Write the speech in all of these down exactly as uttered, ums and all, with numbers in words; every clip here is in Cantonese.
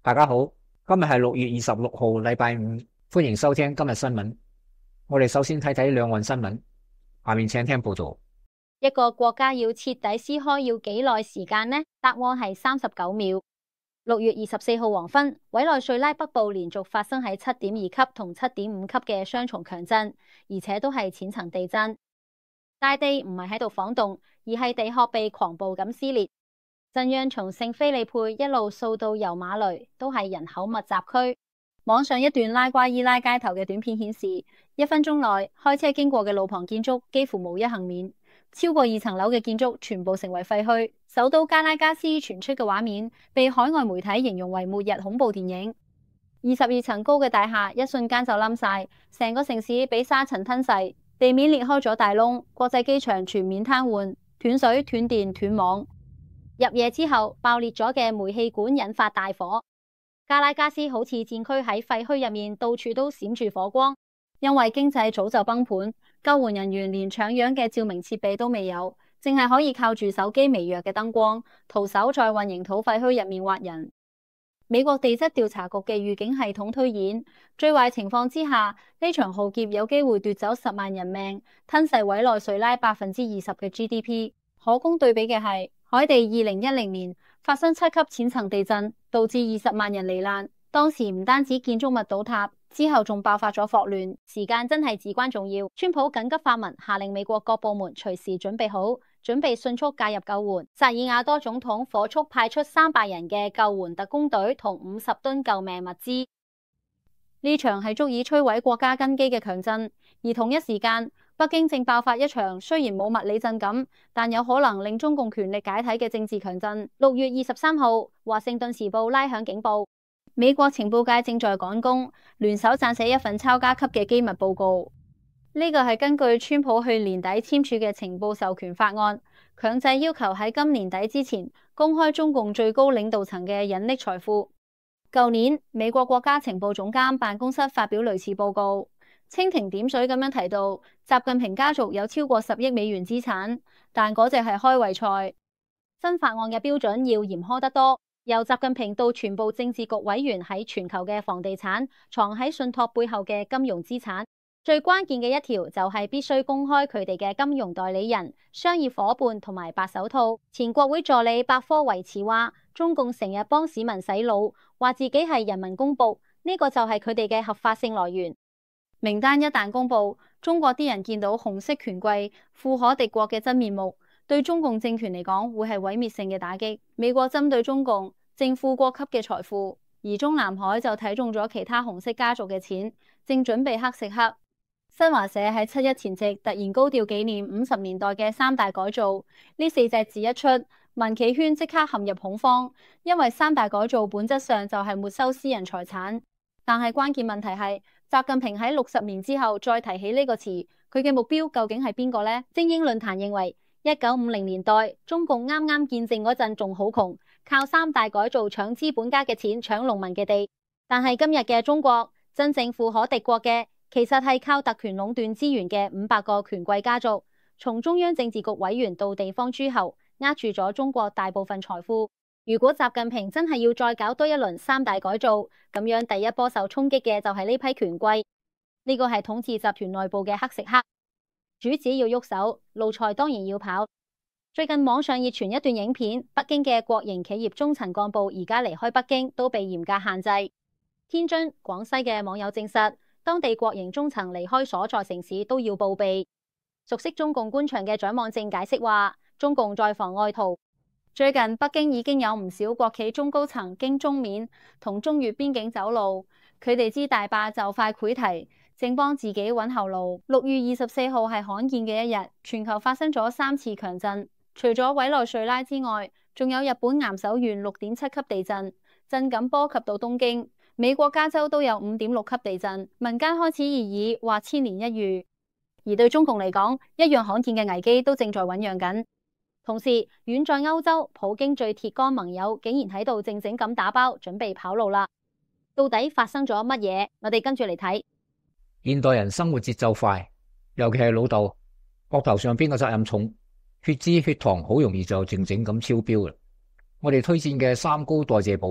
大家好，今日係六月二十六號，禮拜五，歡迎收聽今日新聞。我哋首先睇睇兩岸新聞，下面請聽報道。 一個國家要徹底撕開要幾耐時間呢？答案係三十九秒。六月二十四號黃昏，委內瑞拉北部連續發生喺七點二級同七點五級嘅雙重強震，而且都係淺層地震。大地唔係喺度晃動，而係地殼被狂暴咁撕裂。震央從聖菲利佩一路掃到尤馬雷，都係人口密集區。網上一段拉瓜伊拉街頭嘅短片顯示，一分鐘內開車經過嘅路旁建築幾乎無一幸免，超過二層樓嘅建築全部成為廢墟。首都加拉加斯傳出嘅畫面被海外媒體形容為末日恐怖電影。二十二層高嘅大廈一瞬間就冧晒，成個城市被沙塵吞噬，地面裂開咗大窿，國際機場全面癱瘓，斷水、斷電、斷網。入夜之後，爆裂咗嘅煤氣管引發大火。加拉加斯好似戰區喺廢墟入面，到處都閃住火光。因為經濟早就崩盤，救援人員連搶樣嘅照明設備都未有，淨係可以靠住手機微弱嘅燈光，徒手在混凝土廢墟入面挖人。美國地質調查局嘅預警系統推演，最壞情況之下，呢場浩劫有機會奪走十萬人命，吞噬委內瑞拉百分之二十嘅 G D P。可供對比嘅係，海地二零一零年發生七級淺層地震，導致二十萬人罹難。當時唔單止建築物倒塌，之後仲爆發咗霍亂。時間真係至關重要。川普緊急發文，下令美國各部門隨時準備好，準備迅速介入救援。薩爾瓦多總統火速派出三百人嘅救援特工隊同五十噸救命物資。呢場係足以摧毀國家根基嘅強震，而同一時間，北京正爆發一場雖然冇物理震感，但有可能令中共權力解體嘅政治強震。六月二十三號，華盛頓時報拉響警報，美國情報界正在趕工，聯手撰寫一份抄家級嘅機密報告。呢個係根據川普去年底簽署嘅情報授權法案，強制要求喺今年底之前公開中共最高領導層嘅隱匿財富。舊年，美國國家情報總監辦公室發表類似報告，蜻蜓點水咁樣提到，習近平家族有超過十億美元資產，但嗰隻係開胃菜。新法案嘅標準要嚴苛得多，由習近平到全部政治局委員喺全球嘅房地產，藏喺信託背後嘅金融資產。最關鍵嘅一條就係必須公開佢哋嘅金融代理人、商業夥伴同埋白手套。前國會助理百科維茨話，中共成日幫市民洗腦，話自己係人民公僕，呢個就係佢哋嘅合法性來源。名單一旦公布，中國啲人見到紅色權貴富可敵國嘅真面目，對中共政權嚟講會係毀滅性嘅打擊。美國針對中共正負國級嘅財富，而中南海就睇中咗其他紅色家族嘅錢，正準備黑食黑。新華社喺七一前夕突然高調紀念五十年代嘅三大改造，呢四隻字一出，民企圈即刻陷入恐慌，因為三大改造本質上就係沒收私人財產。但係關鍵問題係，習近平喺六十年之後再提起呢個詞，佢嘅目標究竟係邊個呢？精英論壇認為，一九五零年代中共啱啱建政嗰陣仲好窮，靠三大改造搶資本家嘅錢，搶農民嘅地。但係今日嘅中國真正富可敵國嘅，其實係靠特權壟斷資源嘅五百個權貴家族，從中央政治局委員到地方諸侯，握住咗中國大部分財富。如果習近平真係要再搞多一輪三大改造，咁樣第一波受衝擊嘅就係呢批權貴。呢個係統治集團內部嘅黑食黑，主子要喐手，奴才當然要跑。最近網上熱傳一段影片，北京嘅國營企業中層幹部而家離開北京都被嚴格限制。天津、廣西嘅網友證實，當地國營中層離開所在城市都要報備。熟悉中共官場嘅蔣望正解釋話，中共在妨礙逃。最近北京已經有唔少國企中高層經中緬同中越邊境走路，佢哋知大壩就快潰堤，正幫自己揾後路。六月二十四號係罕見嘅一日，全球發生咗三次強震，除咗委內瑞拉之外，仲有日本岩手縣六點七級地震，震感波及到東京。美國加州都有五點六級地震，民間開始熱議話千年一遇。而對中共嚟講，一樣罕見嘅危機都正在醞釀緊。同時，遠在歐洲，普京最鐵桿盟友竟然喺度靜靜咁打包，準備跑路啦。到底發生咗乜嘢？我哋跟住嚟睇。 現代人生活節奏快，尤其係老豆，膊頭上邊嘅責任重，血脂血糖好容易就靜靜咁超標啦。我哋推薦嘅三高代謝寶，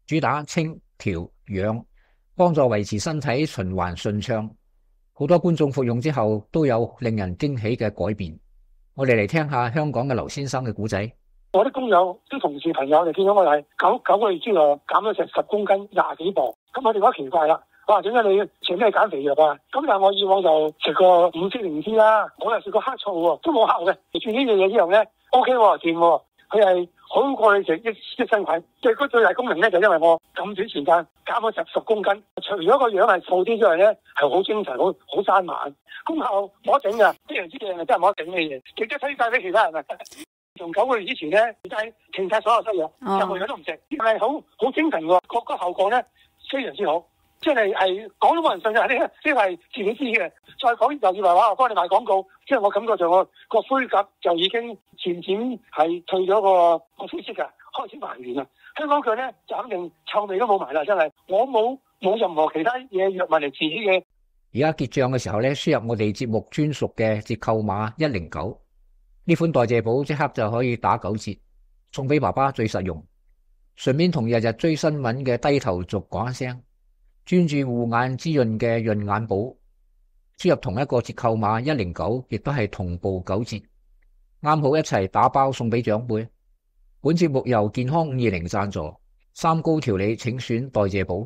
主打清調養，幫助維持身體循環順暢。好多觀眾服用之後都有令人驚喜嘅改變。我哋嚟聽下香港嘅劉先生嘅故仔。 我啲工友、啲同事朋友就見到我係九九個月之內減咗成十公斤、廿幾磅，咁我哋覺得奇怪啦。哇！點解你食咩減肥藥啊？咁但係我以往就食過五色靈芝啦，我又食過黑醋喎，都冇效嘅。食住呢樣嘢之後咧 ，O K 喎，掂喎，佢係好過你食益益生菌。最嗰最大功能咧，就因為我咁短時間減咗十十公斤，除咗個樣係瘦啲之外咧，係好精神、好好生猛，功效冇得頂㗎。呢樣之嘢係真係冇得頂嘅嘢，值得推介俾其他人啊！從九個月之前咧，就係停晒所有西藥，任何藥都唔食，係好好精神喎，個個效果咧非常之好。即係係講都冇人信嘅，呢呢係自己知嘅。再講又以為話我幫你賣廣告，即係我感覺上我個灰甲就已經漸漸係退咗個個灰色㗎，開始還原啦。香港腳咧就肯定臭味都冇埋啦，真係我冇冇任何其他嘢藥物嚟治嘅。 而家結賬嘅時候咧，輸入我哋節目專屬嘅折扣碼一零九，呢款代謝寶即刻就可以打九折，送俾爸爸最實用。順便同日日追新聞嘅低頭族講一聲。專注護眼滋潤嘅潤眼寶，輸入同一個折扣碼一零九，亦都係同步九折，啱好一齊打包送俾長輩。本節目由健康五二零贊助，三高調理請選代謝寶。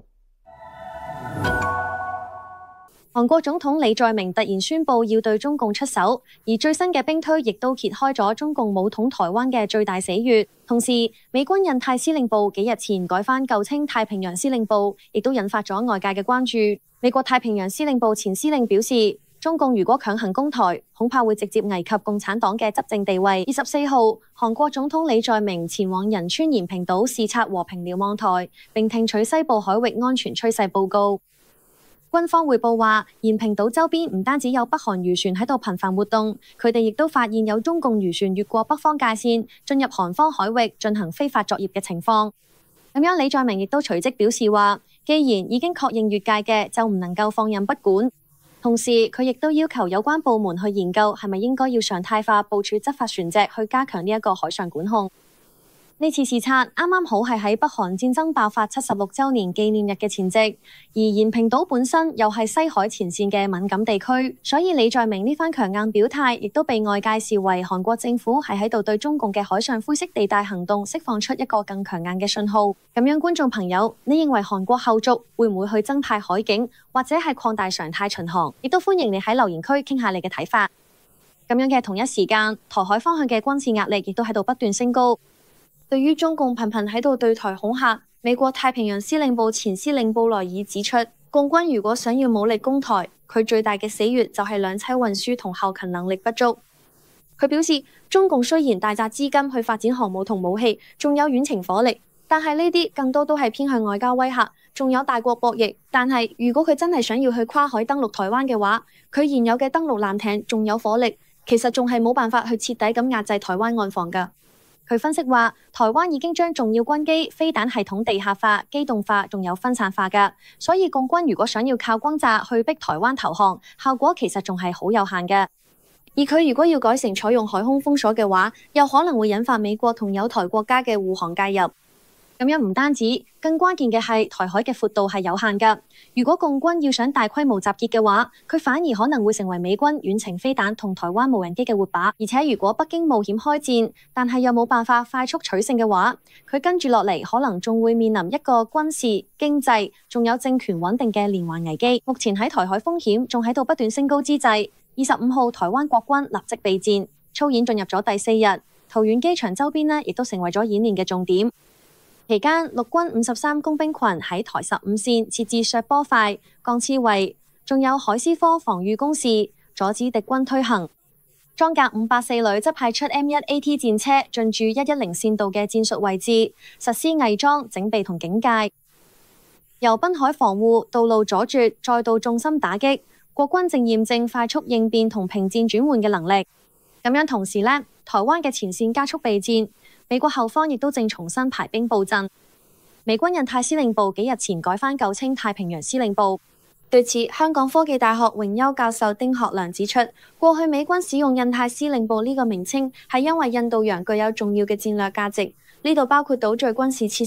韓國總統李在明突然宣布要對中共出手，而最新嘅兵推亦都揭開咗中共武統台灣嘅最大死穴。同時，美軍印太司令部幾日前改返舊稱太平洋司令部，亦都引發咗外界嘅關注。美國太平洋司令部前司令表示，中共如果強行攻台，恐怕會直接危及共產黨嘅執政地位。二十四號，韓國總統李在明前往仁川延平島視察和平瞭望台，並聽取西部海域安全趨勢報告。軍方匯報話，延平島周邊唔單止有北韓漁船喺度頻繁活動，佢哋亦都發現有中共漁船越過北方界線，進入韓方海域進行非法作業嘅情況。咁樣，李在明亦都隨即表示話，既然已經確認越界嘅，就唔能夠放任不管。同時，佢亦都要求有關部門去研究係咪應該要常態化部署執法船隻去加強呢一個海上管控。呢次視察啱啱好係喺北韓戰爭爆發七十六週年紀念日嘅前夕，而延平島本身又係西海前線嘅敏感地區，所以李在明呢番強硬表態，亦都被外界視為韓國政府係喺度對中共嘅海上灰色地帶行動釋放出一個更強硬嘅信號。咁樣，觀眾朋友，你認為韓國後續會唔會去增派海警，或者係擴大常態巡航？亦都歡迎你喺留言區傾下你嘅睇法。咁樣嘅同一時間，台海方向嘅軍事壓力亦都喺度不斷升高。對於中共頻頻喺度對台恐嚇，美國太平洋司令部前司令布萊爾指出，共軍如果想要武力攻台，佢最大嘅死穴就係兩棲運輸同後勤能力不足。佢表示，中共雖然大砸資金去發展航母同武器，仲有遠程火力，但係呢啲更多都係偏向外交威嚇，仲有大國博弈。但係如果佢真係想要去跨海登陸台灣嘅話，佢現有嘅登陸艦艇仲有火力，其實仲係冇辦法去徹底咁壓制台灣岸防㗎。佢分析話，台灣已經將重要軍機、飛彈系統地下化、機動化，仲有分散化㗎，所以共軍如果想要靠轟炸去逼台灣投降，效果其實仲係好有限嘅。而佢如果要改成採用海空封鎖嘅話，又可能會引發美國同友台國家嘅護航介入。咁樣唔單止，更關鍵嘅係台海嘅闊度係有限㗎。如果共軍要想大規模集結嘅話，佢反而可能會成為美軍遠程飛彈同台灣無人機嘅活靶。而且如果北京冒險開戰，但係又冇辦法快速取勝嘅話，佢跟住落嚟可能仲會面臨一個軍事、經濟仲有政權穩定嘅連環危機。目前喺台海風險仲喺度不斷升高之際，二十五號台灣國軍立即備戰，操演進入咗第四日，桃園機場周邊呢亦都成為咗演練嘅重點。期間，陸軍五十三工兵群喺台十五線設置削波塊、鋼刺圍，仲有海獅科防禦工事，阻止敵軍推行。裝甲五百四旅則派出 M 一 A T 戰車進駐一一零線道嘅戰術位置，實施偽裝、整備同警戒。由濱海防護、道路阻絕，再到重心打擊，國軍正驗證快速應變同平戰轉換嘅能力。咁樣同時呢，台灣嘅前線加速備戰。美國後方亦都正重新排兵布陣。美軍印太司令部幾日前改返舊稱太平洋司令部。對此，香港科技大學榮休教授丁學良指出，過去美軍使用印太司令部呢個名稱係因為印度洋具有重要嘅戰略價值，呢度包括島嶼軍事設施、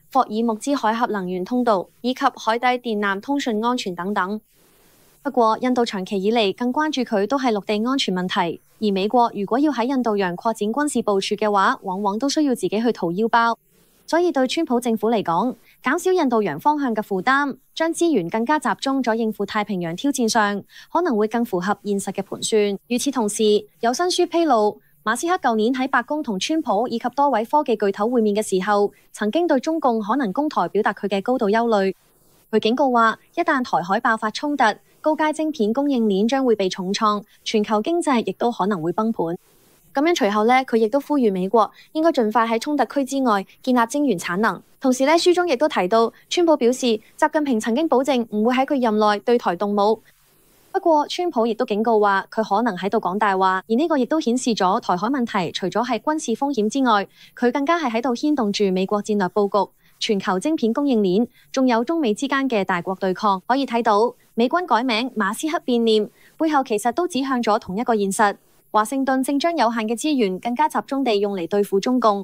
霍爾木茲海峽能源通道以及海底電纜通訊安全等等。不過，印度長期以嚟更關注佢都係陸地安全問題，而美國如果要喺印度洋擴展軍事部署嘅話，往往都需要自己去掏腰包。所以對川普政府嚟講，減少印度洋方向嘅負擔，將資源更加集中咗應付太平洋挑戰上，可能會更符合現實嘅盤算。與此同時，有新書披露，馬斯克舊年喺白宮同川普以及多位科技巨頭會面嘅時候，曾經對中共可能攻台表達佢嘅高度憂慮。佢警告話，一旦台海爆發衝突，高階晶片供應鏈將會被重創，全球經濟亦都可能會崩盤。咁樣隨後呢，佢亦都呼籲美國應該盡快喺衝突區之外建立晶圓產能。同時呢，書中亦都提到，川普表示習近平曾經保證唔會喺佢任內對台動武。不過，川普亦都警告話佢可能喺度講大話，而呢個亦都顯示咗台海問題除咗係軍事風險之外，佢更加係喺度牽動住美國戰略佈局、全球晶片供應鏈，仲有中美之間嘅大國對抗。可以睇到，美軍改名馬斯克變臉，背後其實都指向咗同一個現實。華盛頓正將有限嘅資源更加集中地用嚟對付中共。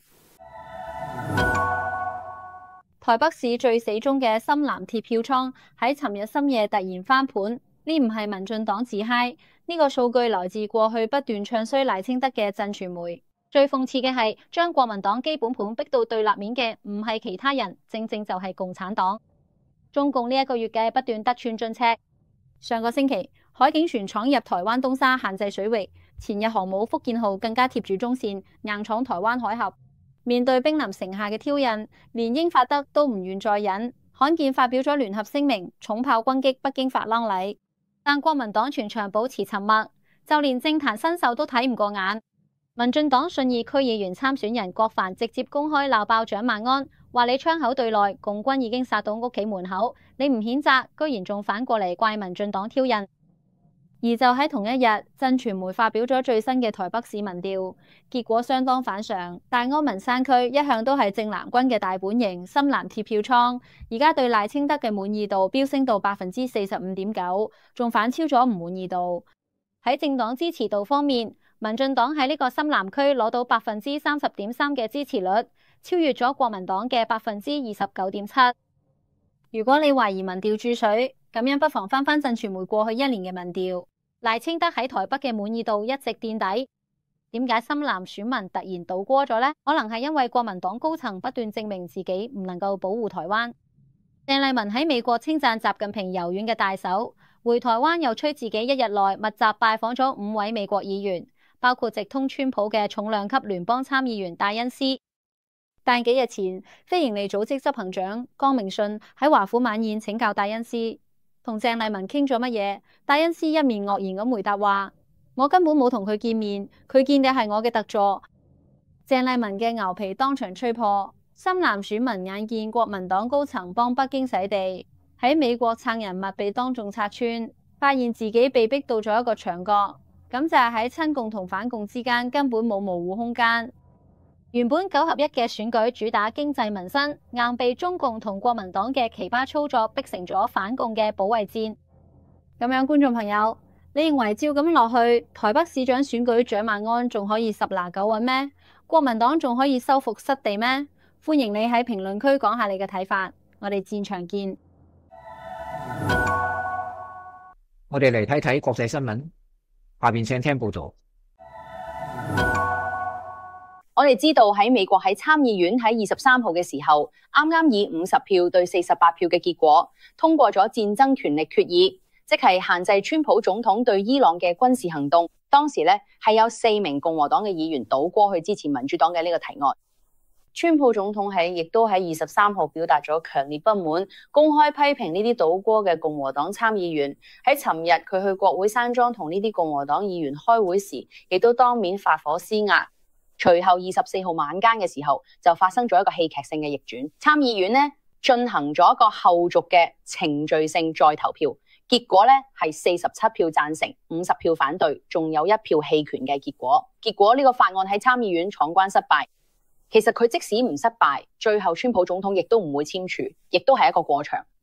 台北市最死忠嘅深藍鐵票倉喺尋日深夜突然翻盤，呢唔係民進黨自嗨，呢個數據來自過去不斷唱衰賴清德嘅震傳媒。最諷刺嘅係，將國民黨基本盤逼到對立面嘅唔係其他人，正正就係共產黨。中共呢一個月嘅不斷得寸進尺，上個星期海警船闖入台灣東沙限制水域。前日航母福建號更加貼住中線，硬闖台灣海峽。面對兵臨城下嘅挑釁，連英法德都唔願再忍，罕見發表咗聯合聲明，重炮轟擊北京珐琅禮。但國民黨全場保持沉默，就連政壇新秀都睇唔過眼。民進黨信義區議員參選人郭帆直接公開鬧爆蔣萬安，話你窗口對內，共軍已經殺到屋企門口，你唔譴責，居然仲反過嚟怪民進黨挑釁。而就喺同一日，震傳媒發表咗最新嘅台北市民調，結果相當反常。大安民山區一向都係正藍軍嘅大本營，深藍鐵票倉，而家對賴清德嘅滿意度飆升到百分之四十五點九，仲反超咗唔滿意度。喺政黨支持度方面，民進黨喺呢個深藍區攞到百分之三十點三嘅支持率，超越咗國民黨嘅百分之二十九點七。如果你懷疑民調注水，咁樣不妨翻翻震傳媒過去一年嘅民調，賴清德喺台北嘅滿意度一直墊底。點解深藍選民突然倒戈咗呢？可能係因為國民黨高層不斷證明自己唔能夠保護台灣。鄭麗文喺美國稱讚習近平柔軟嘅大手，回台灣又吹自己一日內密集拜訪咗五位美國議員，包括直通川普嘅重量級聯邦參議員戴恩斯。但幾日前，非營利組織執行長江明信喺華府晚宴請教戴恩斯，同鄭麗文傾咗乜嘢？戴恩斯一面愕然咁回答話：我根本冇同佢見面，佢見嘅係我嘅特助。鄭麗文嘅牛皮當場吹破，深藍選民眼見國民黨高層幫北京洗地，喺美國撐人物被當眾拆穿，發現自己被逼到咗一個牆角，咁就係喺親共同反共之間根本冇模糊空間。原本九合一嘅選舉主打經濟民生，硬被中共同國民黨嘅奇葩操作逼成咗反共嘅保衛戰。咁樣，觀眾朋友，你認為照咁落去，台北市長選舉蔣萬安仲可以十拿九穩咩？國民黨仲可以收復失地咩？歡迎你喺評論區講下你嘅睇法。我哋戰場見。 我哋嚟睇睇國際新聞，下面請聽報道。 我哋知道喺美國喺參議院喺二十三號嘅時候，啱啱以五十票對四十八票嘅結果通過咗戰爭權力決議，即係限制川普總統對伊朗嘅軍事行動。當時咧係有四名共和黨嘅議員倒戈去支持民主黨嘅呢個提案。川普總統喺亦都喺二十三號表達咗強烈不滿，公開批評呢啲倒戈嘅共和黨參議員。喺尋日佢去國會山莊同呢啲共和黨議員開會時，亦都當面發火施壓。隨後二十四號晚間嘅時候，就發生咗一個戲劇性嘅逆轉。參議院呢進行咗一個後續嘅程序性再投票，結果呢係四十七票贊成，五十票反對，仲有一票棄權嘅結果。結果呢個法案喺參議院闖關失敗。其實佢即使唔失敗，最後川普總統亦都唔會簽署，亦都係一個過場。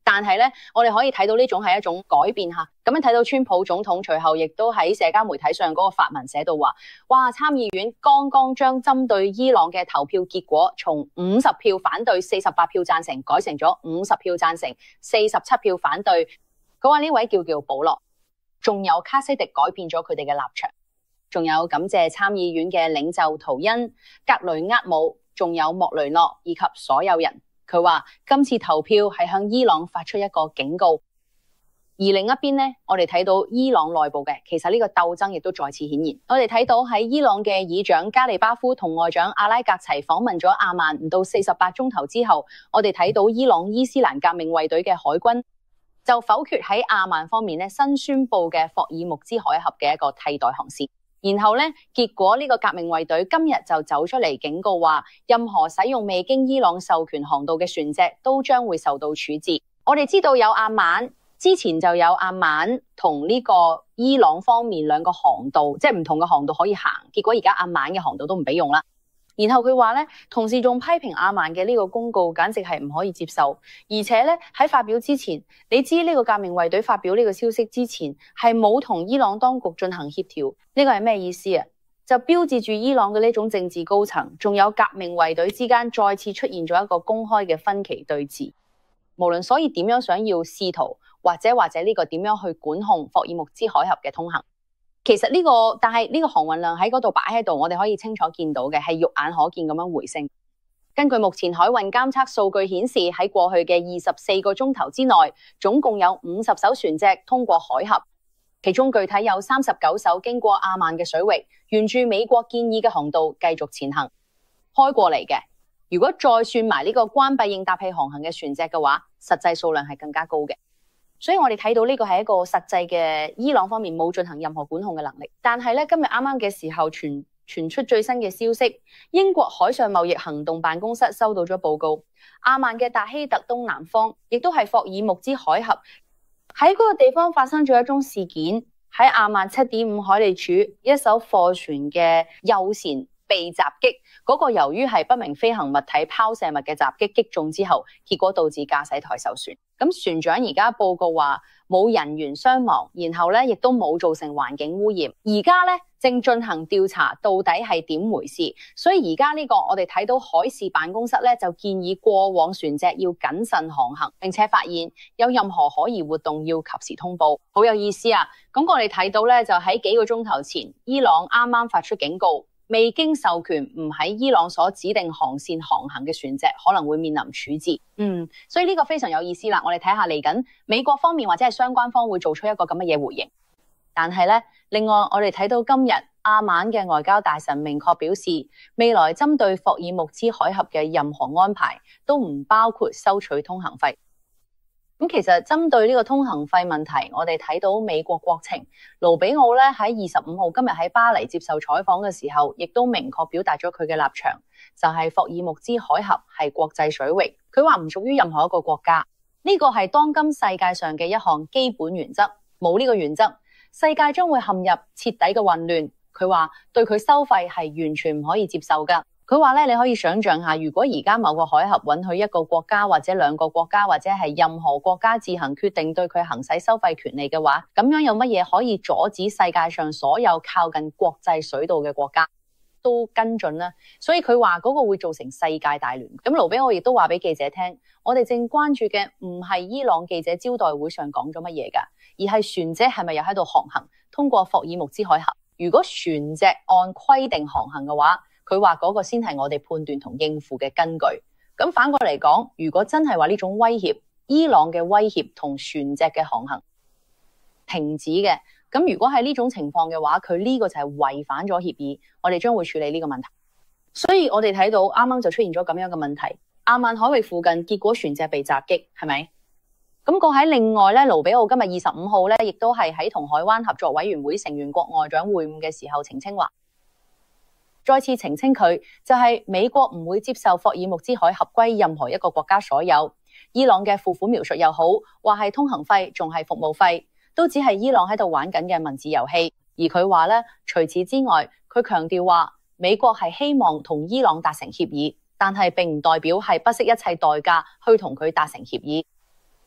但係咧，我哋可以睇到呢種係一種改變嚇。咁樣睇到川普總統隨後亦都喺社交媒體上嗰個發文寫到話：哇，參議院剛剛將針對伊朗嘅投票結果從五十票反對、四十八票贊成改成咗五十票贊成、四十七票反對。佢話呢位叫叫保羅，仲有卡西迪改變咗佢哋嘅立場，仲有感謝參議院嘅領袖圖恩、格雷厄姆，仲有莫雷諾以及所有人。佢話今次投票係向伊朗發出一個警告。而另一邊呢，我哋睇到伊朗內部嘅，其實呢個鬥爭亦都再次顯現。我哋睇到喺伊朗嘅議長加利巴夫同外長阿拉格齊訪問咗阿曼唔到四十八鐘頭之後，我哋睇到伊朗伊斯蘭革命衛隊嘅海軍就否決喺阿曼方面呢新宣布嘅霍爾木茲海峽嘅一個替代航線。然後咧，結果呢個革命衛隊今日就走出嚟警告話，任何使用未經伊朗授權航道嘅船隻都將會受到處置。我哋知道有阿曼，之前就有阿曼同呢個伊朗方面兩個航道，即係唔同嘅航道可以行。結果而家阿曼嘅航道都唔俾用啦。然後佢話咧，同時仲批評阿曼嘅呢個公告簡直係唔可以接受，而且咧喺發表之前，你知呢個革命衛隊發表呢個消息之前係冇同伊朗當局進行協調，呢個係咩意思啊？就標誌住伊朗嘅呢種政治高層，仲有革命衛隊之間再次出現咗一個公開嘅分歧對峙。無論所以點樣想要試圖或者或者呢個點樣去管控霍爾木茲海峽嘅通行。其實呢個，但係呢個航運量喺嗰度擺喺度，我哋可以清楚見到嘅係肉眼可見咁樣回升。根據目前海運監測數據顯示，喺過去嘅二十四個鐘頭之內，總共有五十艘船隻通過海峽，其中具體有三十九艘經過阿曼嘅水域，沿住美國建議嘅航道繼續前行開過嚟嘅。如果再算埋呢個關閉應答器航行嘅船隻嘅話，實際數量係更加高嘅。所以我哋睇到呢個係一個實際嘅伊朗方面冇進行任何管控嘅能力。但係咧，今日啱啱嘅時候傳傳出最新嘅消息，英國海上貿易行動辦公室收到咗報告，阿曼嘅達希特東南方，亦都係霍爾木茲海峽，喺嗰個地方發生咗一宗事件，喺阿曼七點五海里處，一艘貨船嘅右舷被襲擊，嗰個由於係不明飛行物體拋射物嘅襲擊擊中之後，結果導致駕駛台受損。咁船長而家報告話冇人員傷亡，然後咧亦都冇造成環境污染。而家咧正進行調查，到底係點回事？所以而家呢個我哋睇到海事辦公室咧就建議過往船隻要謹慎航行，並且發現有任何可疑活動要及時通報。好有意思啊！咁我哋睇到咧就喺幾個鐘頭前，伊朗啱啱發出警告。未經授權唔喺伊朗所指定航線航行嘅船隻可能會面臨處置。嗯，所以呢個非常有意思啦。我哋睇下嚟緊美國方面或者係相關方會做出一個咁嘅嘢回應。但係咧，另外我哋睇到今日阿曼嘅外交大臣明確表示，未來針對霍爾木茲海峽嘅任何安排都唔包括收取通行費。咁其實針對呢個通行費問題，我哋睇到美國國情盧比奧咧喺二十五號今日喺巴黎接受採訪嘅時候，亦都明確表達咗佢嘅立場，就係霍爾木茲海峽係國際水域，佢話唔屬於任何一個國家。呢個係當今世界上嘅一項基本原則，冇呢個原則，世界將會陷入徹底嘅混亂。佢話對佢收費係完全唔可以接受噶。佢話咧，你可以想象下，如果而家某個海峽允許一個國家或者兩個國家或者係任何國家自行決定對佢行使收費權利嘅話，咁樣有乜嘢可以阻止世界上所有靠近國際水道嘅國家都跟進呢？所以佢話嗰個會造成世界大亂。咁盧比奧亦都話俾記者聽，我哋正關注嘅唔係伊朗記者招待會上講咗乜嘢噶，而係船隻係咪又喺度航行通過霍爾木茲海峽。如果船隻按規定航行嘅話，佢話嗰個先係我哋判斷同應付嘅根據。咁反過嚟講，如果真係話呢種威脅，伊朗嘅威脅同船隻嘅航行停止嘅，咁如果係呢種情況嘅話，佢呢個就係違反咗協議，我哋將會處理呢個問題。所以我哋睇到啱啱就出現咗咁樣嘅問題，阿曼海域附近結果船隻被襲擊，係咪？咁個喺另外咧，盧比奧今日二十五號咧，亦都係喺同海灣合作委員會成員國外長會晤嘅時候澄清話，再次澄清佢就係美國唔會接受霍爾木茲海峽歸任何一個國家所有。伊朗嘅付款描述又好，話係通行費仲係服務費，都只係伊朗喺度玩緊嘅文字遊戲。而佢話咧，除此之外，佢強調話美國係希望同伊朗達成協議，但係並唔代表係不惜一切代價去同佢達成協議。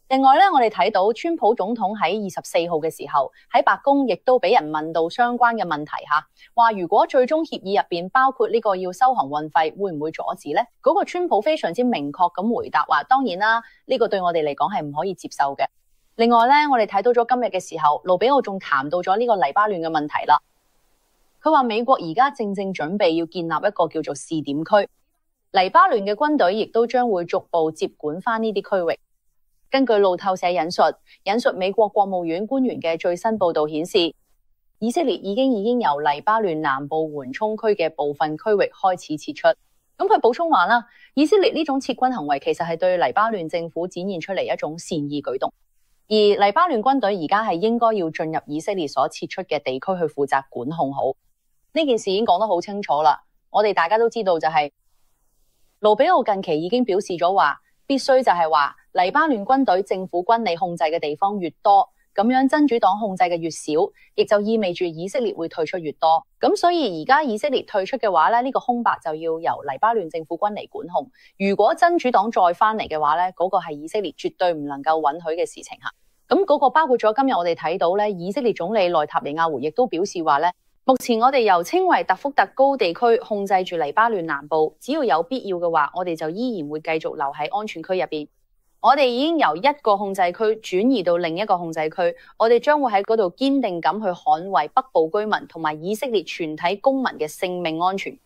另外咧，我哋睇到川普總統喺二十四號嘅時候喺白宮亦都俾人問到相關嘅問題吓，話如果最終協議入邊包括呢個要收航運費，會唔會阻止呢？嗰、那個川普非常之明確咁回答話，當然啦，呢、這個對我哋嚟講係唔可以接受嘅。另外咧，我哋睇到咗今日嘅時候，盧比奧仲談到咗呢個黎巴嫩嘅問題啦。佢話美國而家正正準備要建立一個叫做試點區，黎巴嫩嘅軍隊亦都將會逐步接管翻呢啲區域。根據路透社引述，引述美國國務院官員嘅最新報道顯示，以色列已經已經由黎巴嫩南部緩衝區嘅部分區域開始撤出。咁佢補充話啦，以色列呢種撤軍行為其實係對黎巴嫩政府展現出嚟一種善意舉動，而黎巴嫩軍隊而家係應該要進入以色列所撤出嘅地區去負責管控好。呢件事已經講得好清楚啦，我哋大家都知道就係、是、盧比奧近期已經表示咗話，必須就係話黎巴嫩軍隊政府軍力控制嘅地方越多，咁樣真主黨控制嘅越少，亦就意味住以色列會退出越多。咁所以而家以色列退出嘅話咧，呢、這個空白就要由黎巴嫩政府軍嚟管控。如果真主黨再翻嚟嘅話咧，嗰、那個係以色列絕對唔能夠允許嘅事情吓。咁、那、嗰個包括咗今日我哋睇到咧，以色列總理內塔尼亞胡亦都表示話咧，目前我哋由稱為特福特高地區控制住黎巴嫩南部，只要有必要嘅話，我哋就依然會繼續留喺安全區入邊。我哋已經由一個控制區轉移到另一個控制區，我哋將會喺嗰度堅定咁去捍衛北部居民同埋以色列全體公民嘅性命安全。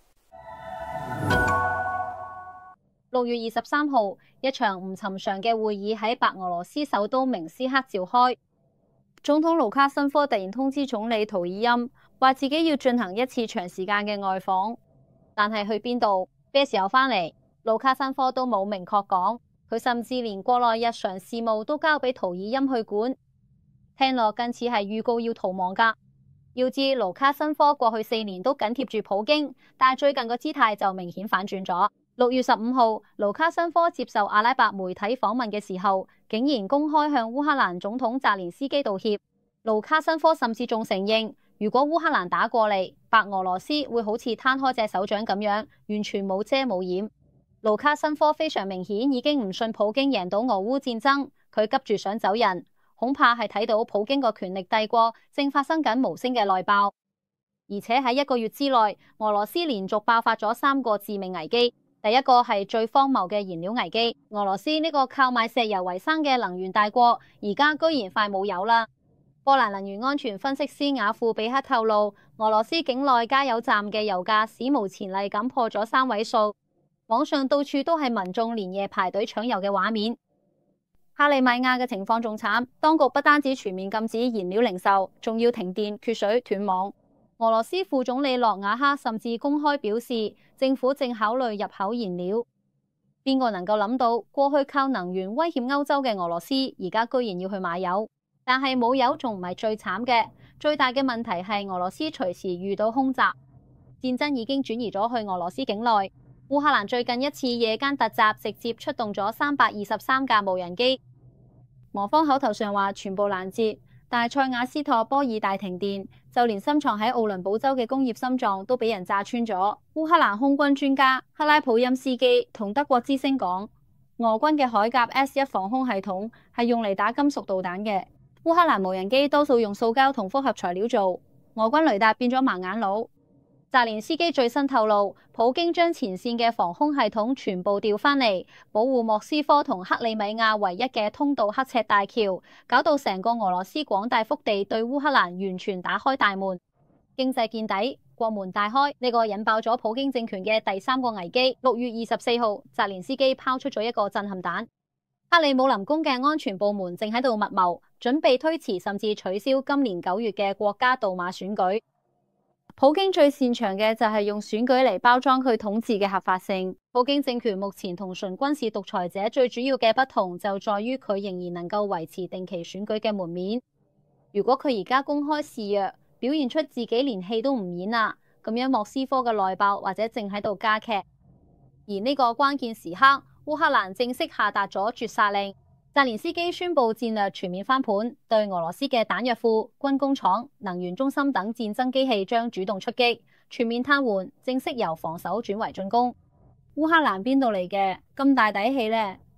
六月二十三號，一場唔尋常嘅會議喺白俄羅斯首都明斯克召開。總統盧卡申科突然通知總理圖爾欽，話自己要進行一次長時間嘅外訪，但係去邊度、咩時候返嚟，盧卡申科都冇明確講。佢甚至連國內日常事務都交俾圖爾欽去管，聽落更似係預告要逃亡噶。要知盧卡申科過去四年都緊貼住普京，但係最近個姿態就明顯反轉咗。六月十五號，盧卡申科接受阿拉伯媒體訪問嘅時候，竟然公開向烏克蘭總統澤連斯基道歉。盧卡申科甚至仲承認，如果烏克蘭打過嚟，白俄羅斯會好似攤開隻手掌咁樣，完全冇遮冇掩。盧卡申科非常明顯已經唔信普京贏到俄烏戰爭，佢急住想走人，恐怕係睇到普京個權力帝國正發生緊無聲嘅內爆，而且喺一個月之內，俄羅斯連續爆發咗三個致命危機。第一個係最荒謬嘅燃料危機，俄羅斯呢個靠賣石油為生嘅能源大國，而家居然快冇油啦。波蘭能源安全分析師雅庫比克透露，俄羅斯境內加油站嘅油價史無前例咁破咗三位數。網上到處都係民眾連夜排隊搶油嘅畫面。克里米亞嘅情況仲慘，當局不單止全面禁止燃料零售，仲要停電、缺水、斷網。俄羅斯副總理諾瓦克甚至公開表示，政府正考慮入口燃料。邊個能夠諗到，過去靠能源威脅歐洲嘅俄羅斯，而家居然要去買油？但係冇油仲唔係最慘嘅，最大嘅問題係俄羅斯隨時遇到空襲。戰爭已經轉移咗去俄羅斯境內。烏克蘭最近一次夜間突襲，直接出動咗三百二十三架無人機。俄方口頭上話全部攔截，但係塞瓦斯托波爾大停電，就連深藏喺奧倫堡州嘅工業心臟都俾人炸穿咗。烏克蘭空軍專家克拉普欽斯基同德國之聲講，俄軍嘅海甲 S 一防空系統係用嚟打金屬導彈嘅。烏克蘭無人機多數用塑膠同複合材料做，俄軍雷達變咗盲眼佬。澤連斯基最新透露，普京將前線嘅防空系統全部調返嚟，保護莫斯科同克里米亞唯一嘅通道刻赤大橋，搞到成個俄羅斯廣大腹地對烏克蘭完全打開大門，經濟見底，國門大開。呢個引爆咗普京政權嘅第三個危機。六月二十四號，澤連斯基拋出咗一個震撼彈。克里姆林宮嘅安全部門正喺度密謀，準備推遲甚至取消今年九月嘅國家杜馬選舉。普京最擅長嘅就係用選舉嚟包裝佢統治嘅合法性。普京政權目前同純軍事獨裁者最主要嘅不同就在於佢仍然能夠維持定期選舉嘅門面。如果佢而家公開示弱，表現出自己連戲都唔演啦，咁樣莫斯科嘅內爆或者正喺度加劇。而呢個關鍵時刻，烏克蘭正式下達咗絕殺令。澤連斯基宣布戰略全面翻盤，對俄羅斯嘅彈藥庫、軍工廠、能源中心等戰爭機器將主動出擊，全面癱瘓，正式由防守轉為進攻。烏克蘭邊度嚟嘅咁大底氣呢？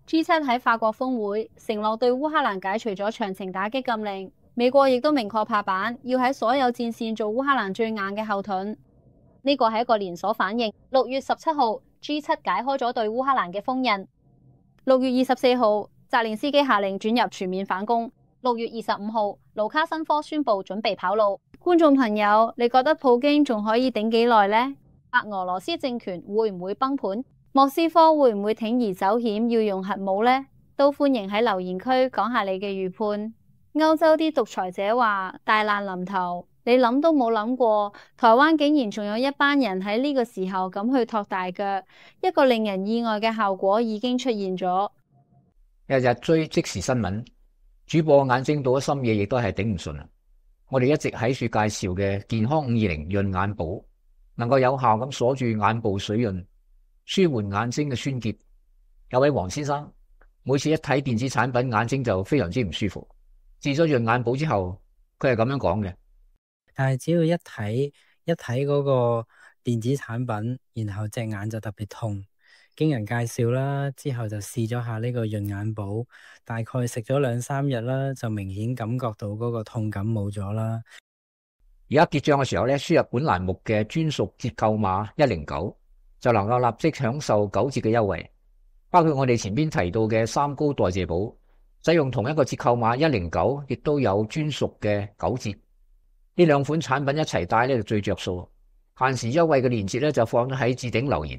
G 七喺法國峰會承諾對烏克蘭解除咗長程打擊禁令，美國亦都明確拍板，要喺所有戰線做烏克蘭最硬嘅後盾。呢個係一個連鎖反應。六月十七號 G 七解開咗對烏克蘭嘅封印。六月二十四號，澤連斯基下令轉入全面反攻。六月二十五號，盧卡申科宣布準備跑路。觀眾朋友，你覺得普京仲可以頂幾耐呢？白俄羅斯政權會唔會崩盤？莫斯科會唔會鋌而走險要用核武呢？都歡迎喺留言區講下你嘅預判。歐洲啲獨裁者話大難臨頭，你諗都冇諗過，台灣竟然仲有一班人喺呢個時候咁去托大腳，一個令人意外嘅效果已經出現咗。 日日追即時新聞，主播眼睛到咗深夜亦都係頂唔順啊！我哋一直喺處介紹嘅健康五二零潤眼寶，能夠有效咁鎖住眼部水潤，舒緩眼睛嘅酸澀。有位黃先生每次一睇電子產品，眼睛就非常之唔舒服。試咗潤眼寶之後，佢係咁樣講嘅。 但係只要一睇一睇嗰個電子產品，然後隻眼就特別痛。經人介紹啦，之後就試咗下呢個潤眼寶，大概食咗兩三日啦，就明顯感覺到嗰個痛感冇咗啦。 而家結賬嘅時候咧，輸入本欄目嘅專屬折扣碼一零九，就能夠立即享受九折嘅優惠，包括我哋前邊提到嘅三高代謝寶，使用同一個折扣碼一零九，亦都有專屬嘅九折。呢兩款產品一齊帶咧就最着數，限時優惠嘅鏈接咧就放咗喺置頂留言。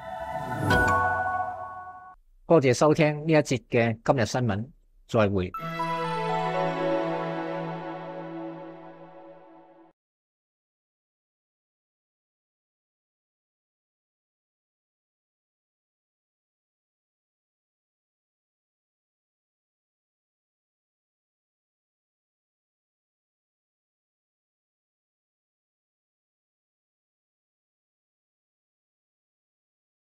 多謝收聽呢一節嘅今日新聞，再會。